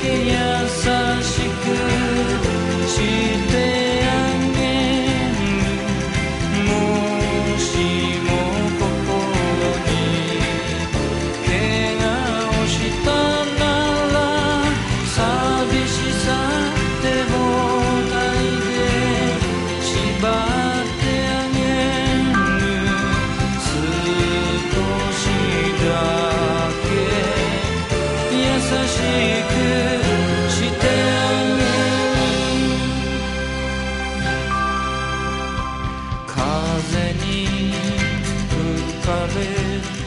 優しくしてあげる。もしも心に怪我をしたなら寂しさって包帯で縛ってあげる。少しだけ優しくしてあげる。風に吹かれ